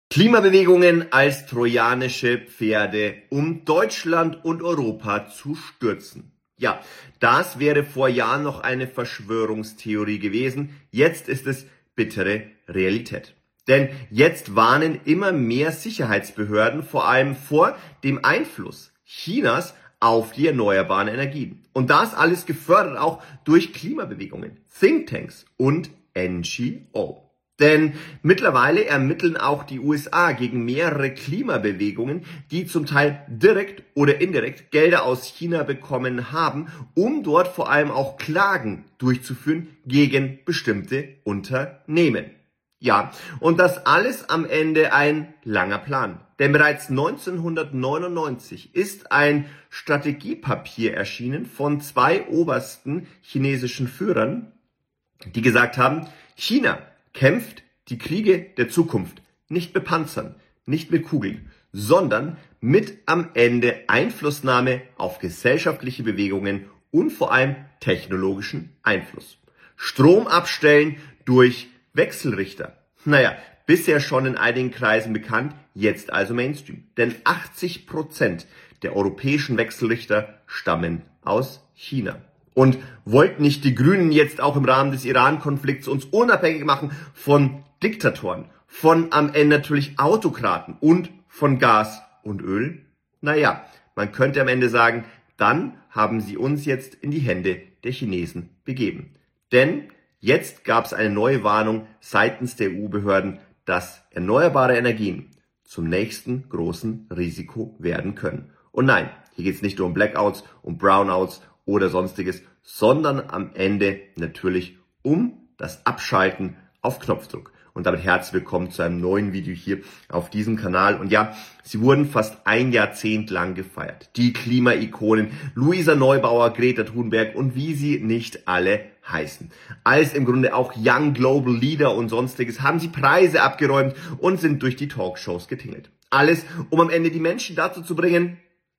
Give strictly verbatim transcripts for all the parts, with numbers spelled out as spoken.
Klimabewegungen als trojanische Pferde, um Deutschland und Europa zu stürzen. Ja, das wäre vor Jahren noch eine Verschwörungstheorie gewesen. Jetzt ist es bittere Realität. Denn jetzt warnen immer mehr Sicherheitsbehörden vor allem vor dem Einfluss Chinas auf die erneuerbaren Energien. Und das alles gefördert auch durch Klimabewegungen, Thinktanks und N G O. Denn mittlerweile ermitteln auch die U S A gegen mehrere Klimabewegungen, die zum Teil direkt oder indirekt Gelder aus China bekommen haben, um dort vor allem auch Klagen durchzuführen gegen bestimmte Unternehmen. Ja, und das alles am Ende ein langer Plan. Denn bereits neunzehnhundertneunundneunzig ist ein Strategiepapier erschienen von zwei obersten chinesischen Führern, die gesagt haben, China kämpft die Kriege der Zukunft nicht mit Panzern, nicht mit Kugeln, sondern mit am Ende Einflussnahme auf gesellschaftliche Bewegungen und vor allem technologischen Einfluss. Strom abstellen durch Wechselrichter. Naja, bisher schon in einigen Kreisen bekannt, jetzt also Mainstream. Denn achtzig Prozent der europäischen Wechselrichter stammen aus China. Und wollten nicht die Grünen jetzt auch im Rahmen des Iran-Konflikts uns unabhängig machen von Diktatoren, von am Ende natürlich Autokraten und von Gas und Öl? Naja, man könnte am Ende sagen, dann haben sie uns jetzt in die Hände der Chinesen begeben. Denn jetzt gab es eine neue Warnung seitens der E U-Behörden, dass erneuerbare Energien zum nächsten großen Risiko werden können. Und nein, hier geht es nicht nur um Blackouts, um Brownouts oder sonstiges, sondern am Ende natürlich um das Abschalten auf Knopfdruck. Und damit herzlich willkommen zu einem neuen Video hier auf diesem Kanal. Und ja, sie wurden fast ein Jahrzehnt lang gefeiert. Die Klima-Ikonen Luisa Neubauer, Greta Thunberg und wie sie nicht alle heißen. Als im Grunde auch Young Global Leader und sonstiges haben sie Preise abgeräumt und sind durch die Talkshows getingelt. Alles, um am Ende die Menschen dazu zu bringen,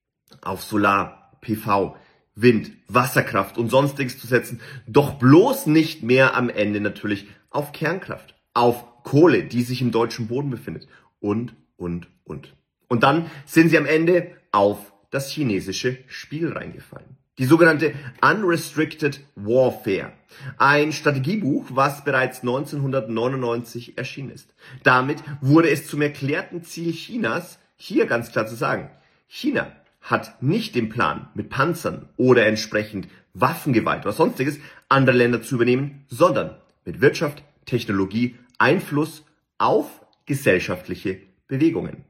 auf Solar, P V, Wind, Wasserkraft und sonstiges zu setzen, doch bloß nicht mehr am Ende natürlich auf Kernkraft, auf Kohle, die sich im deutschen Boden befindet und, und, und. Und dann sind sie am Ende auf das chinesische Spiel reingefallen. Die sogenannte Unrestricted Warfare, ein Strategiebuch, was bereits neunzehnhundertneunundneunzig erschienen ist. Damit wurde es zum erklärten Ziel Chinas, hier ganz klar zu sagen, China hat nicht den Plan, mit Panzern oder entsprechend Waffengewalt oder sonstiges andere Länder zu übernehmen, sondern mit Wirtschaft, Technologie, Einfluss auf gesellschaftliche Bewegungen.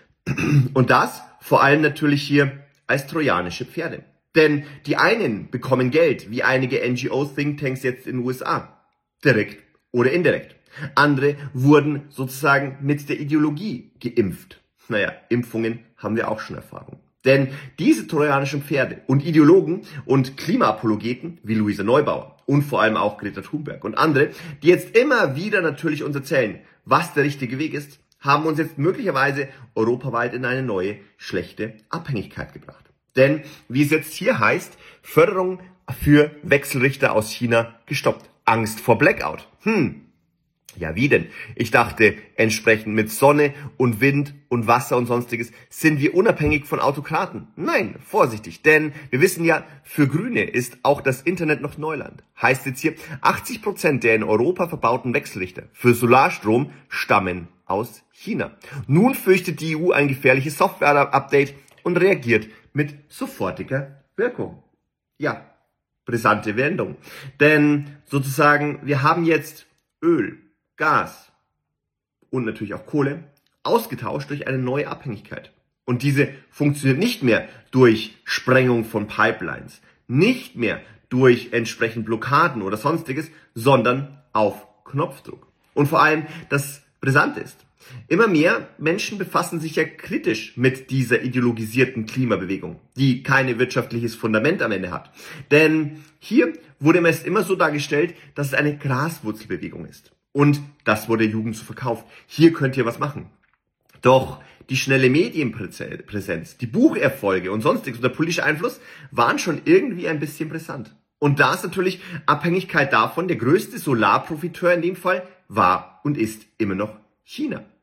Und das vor allem natürlich hier als trojanische Pferde. Denn die einen bekommen Geld, wie einige N G O-Thinktanks jetzt in den U S A, direkt oder indirekt. Andere wurden sozusagen mit der Ideologie geimpft. Naja, Impfungen haben wir auch schon Erfahrung. Denn diese trojanischen Pferde und Ideologen und Klimaapologeten wie Luisa Neubauer und vor allem auch Greta Thunberg und andere, die jetzt immer wieder natürlich uns erzählen, was der richtige Weg ist, haben uns jetzt möglicherweise europaweit in eine neue, schlechte Abhängigkeit gebracht. Denn, wie es jetzt hier heißt, Förderung für Wechselrichter aus China gestoppt. Angst vor Blackout. Hm. Ja, wie denn? Ich dachte, entsprechend mit Sonne und Wind und Wasser und sonstiges sind wir unabhängig von Autokraten. Nein, vorsichtig, denn wir wissen ja, für Grüne ist auch das Internet noch Neuland. Heißt jetzt hier, achtzig Prozent der in Europa verbauten Wechselrichter für Solarstrom stammen aus China. Nun fürchtet die E U ein gefährliches Software-Update und reagiert mit sofortiger Wirkung. Ja, brisante Wendung. Denn sozusagen, wir haben jetzt Öl, Gas und natürlich auch Kohle ausgetauscht durch eine neue Abhängigkeit. Und diese funktioniert nicht mehr durch Sprengung von Pipelines, nicht mehr durch entsprechend Blockaden oder sonstiges, sondern auf Knopfdruck. Und vor allem das Brisante ist, immer mehr Menschen befassen sich ja kritisch mit dieser ideologisierten Klimabewegung, die kein wirtschaftliches Fundament am Ende hat. Denn hier wurde meist immer so dargestellt, dass es eine Graswurzelbewegung ist. Und das wurde der Jugend so verkauft. Hier könnt ihr was machen. Doch die schnelle Medienpräsenz, die Bucherfolge und sonstiges und der politische Einfluss waren schon irgendwie ein bisschen brisant. Und da ist natürlich Abhängigkeit davon, der größte Solarprofiteur in dem Fall war und ist immer noch China.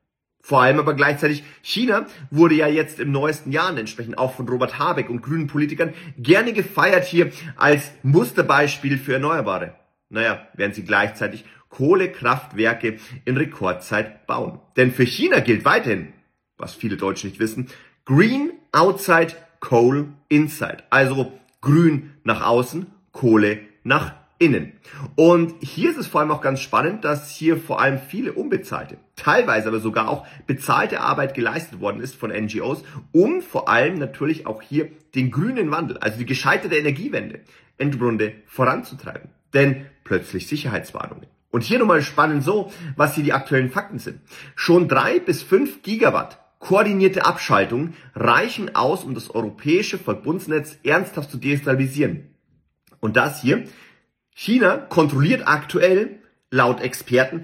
Vor allem aber gleichzeitig China wurde ja jetzt im neuesten Jahr entsprechend auch von Robert Habeck und grünen Politikern gerne gefeiert hier als Musterbeispiel für Erneuerbare. Naja, während sie gleichzeitig Kohlekraftwerke in Rekordzeit bauen. Denn für China gilt weiterhin, was viele Deutsche nicht wissen, Green outside, Coal inside. Also grün nach außen, Kohle nach innen. Und hier ist es vor allem auch ganz spannend, dass hier vor allem viele unbezahlte, teilweise aber sogar auch bezahlte Arbeit geleistet worden ist von N G Os, um vor allem natürlich auch hier den grünen Wandel, also die gescheiterte Energiewende, im Grunde voranzutreiben. Denn plötzlich Sicherheitswarnungen. Und hier nochmal spannend so, was hier die aktuellen Fakten sind. Schon drei bis fünf Gigawatt koordinierte Abschaltungen reichen aus, um das europäische Verbundsnetz ernsthaft zu destabilisieren. Und das hier, China kontrolliert aktuell, laut Experten,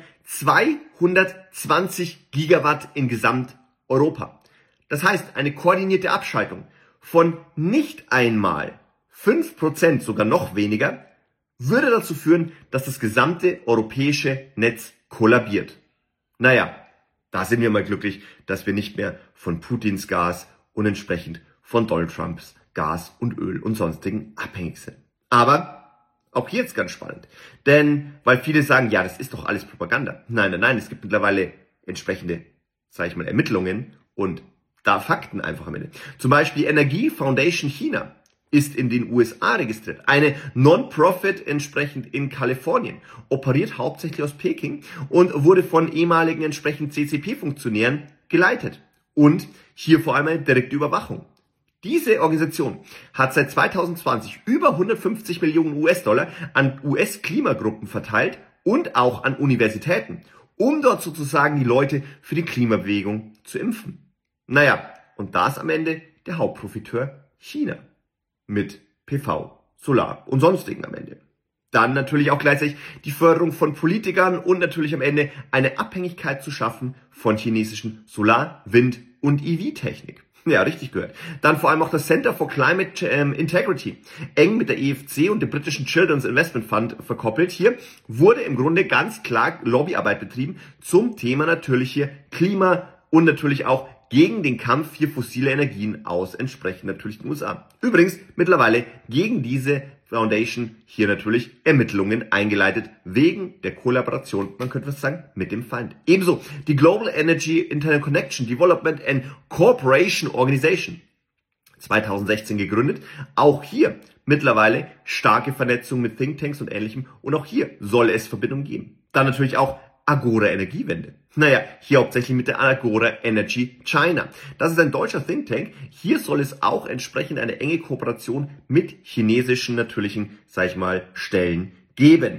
zweihundertzwanzig Gigawatt in Gesamteuropa. Das heißt, eine koordinierte Abschaltung von nicht einmal fünf Prozent, sogar noch weniger, würde dazu führen, dass das gesamte europäische Netz kollabiert. Naja, da sind wir mal glücklich, dass wir nicht mehr von Putins Gas und entsprechend von Donald Trumps Gas und Öl und sonstigen abhängig sind. Aber auch hier jetzt ganz spannend, denn weil viele sagen, ja, das ist doch alles Propaganda. Nein, nein, nein, es gibt mittlerweile entsprechende, sage ich mal, Ermittlungen und da Fakten einfach am Ende. Zum Beispiel die Energie Foundation China ist in den U S A registriert. Eine Non-Profit entsprechend in Kalifornien, operiert hauptsächlich aus Peking und wurde von ehemaligen entsprechend C C P-Funktionären geleitet. Und hier vor allem eine direkte Überwachung. Diese Organisation hat seit zweitausendzwanzig über hundertfünfzig Millionen U S-Dollar an U S-Klimagruppen verteilt und auch an Universitäten, um dort sozusagen die Leute für die Klimabewegung zu impfen. Naja, und da ist am Ende der Hauptprofiteur China mit P V, Solar und sonstigen am Ende. Dann natürlich auch gleichzeitig die Förderung von Politikern und natürlich am Ende eine Abhängigkeit zu schaffen von chinesischen Solar-, Wind- und E V-Technik. Ja, richtig gehört. Dann vor allem auch das Center for Climate Integrity, eng mit der E F C und dem britischen Children's Investment Fund verkoppelt. Hier wurde im Grunde ganz klar Lobbyarbeit betrieben zum Thema natürlich hier Klima und natürlich auch gegen den Kampf für fossile Energien aus entsprechend natürlich den U S A. Übrigens mittlerweile gegen diese Foundation hier natürlich Ermittlungen eingeleitet wegen der Kollaboration, man könnte was sagen, mit dem Feind. Ebenso die Global Energy Interconnection Development and Cooperation Organization, zweitausendsechzehn gegründet. Auch hier mittlerweile starke Vernetzung mit Thinktanks und Ähnlichem und auch hier soll es Verbindungen geben. Dann natürlich auch Agora Energiewende. Naja, hier hauptsächlich mit der Agora Energy China. Das ist ein deutscher Think Tank. Hier soll es auch entsprechend eine enge Kooperation mit chinesischen natürlichen, sag ich mal, Stellen geben.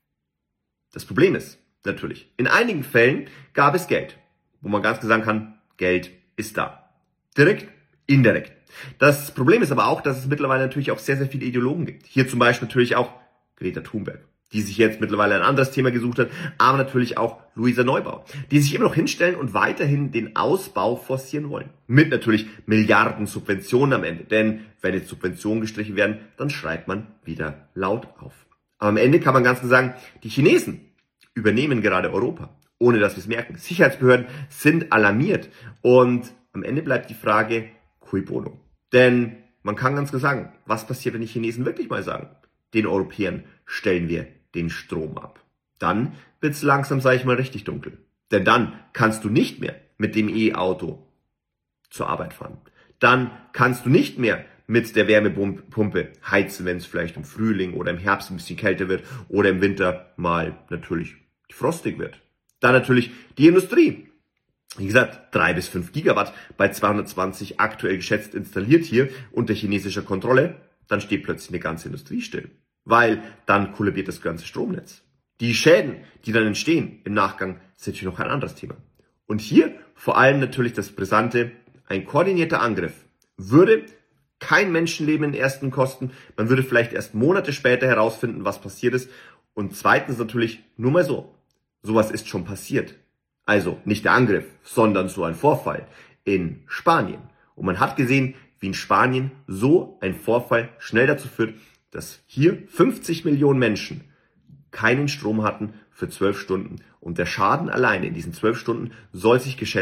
Das Problem ist natürlich, in einigen Fällen gab es Geld, wo man ganz klar sagen kann, Geld ist da. Direkt, indirekt. Das Problem ist aber auch, dass es mittlerweile natürlich auch sehr, sehr viele Ideologen gibt. Hier zum Beispiel natürlich auch Greta Thunberg, die sich jetzt mittlerweile ein anderes Thema gesucht hat, aber natürlich auch Luisa Neubauer, die sich immer noch hinstellen und weiterhin den Ausbau forcieren wollen. Mit natürlich Milliarden Subventionen am Ende, denn wenn jetzt Subventionen gestrichen werden, dann schreit man wieder laut auf. Aber am Ende kann man ganz klar sagen, die Chinesen übernehmen gerade Europa, ohne dass wir es merken. Sicherheitsbehörden sind alarmiert und am Ende bleibt die Frage, cui bono? Denn man kann ganz klar sagen, was passiert, wenn die Chinesen wirklich mal sagen, den Europäern stellen wir den Strom ab. Dann wird's langsam, sage ich mal, richtig dunkel. Denn dann kannst du nicht mehr mit dem E-Auto zur Arbeit fahren. Dann kannst du nicht mehr mit der Wärmepumpe heizen, wenn es vielleicht im Frühling oder im Herbst ein bisschen kälter wird oder im Winter mal natürlich frostig wird. Dann natürlich die Industrie. Wie gesagt, drei bis fünf Gigawatt bei zweihundertzwanzig aktuell geschätzt installiert hier unter chinesischer Kontrolle. Dann steht plötzlich eine ganze Industrie still. Weil dann kollabiert das ganze Stromnetz. Die Schäden, die dann entstehen im Nachgang, sind natürlich noch ein anderes Thema. Und hier vor allem natürlich das Brisante, ein koordinierter Angriff würde kein Menschenleben in ersten kosten. Man würde vielleicht erst Monate später herausfinden, was passiert ist. Und zweitens natürlich nur mal so, sowas ist schon passiert. Also nicht der Angriff, sondern so ein Vorfall in Spanien. Und man hat gesehen, wie in Spanien so ein Vorfall schnell dazu führt, dass hier fünfzig Millionen Menschen keinen Strom hatten für zwölf Stunden. Und der Schaden alleine in diesen zwölf Stunden soll sich geschätzt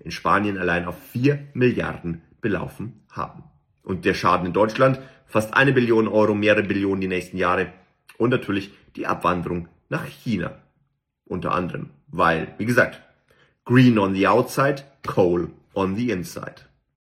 in Spanien allein auf vier Milliarden belaufen haben. Und der Schaden in Deutschland fast eine Billion Euro, mehrere Billionen die nächsten Jahre. Und natürlich die Abwanderung nach China. Unter anderem, weil, wie gesagt, green on the outside, coal on the inside.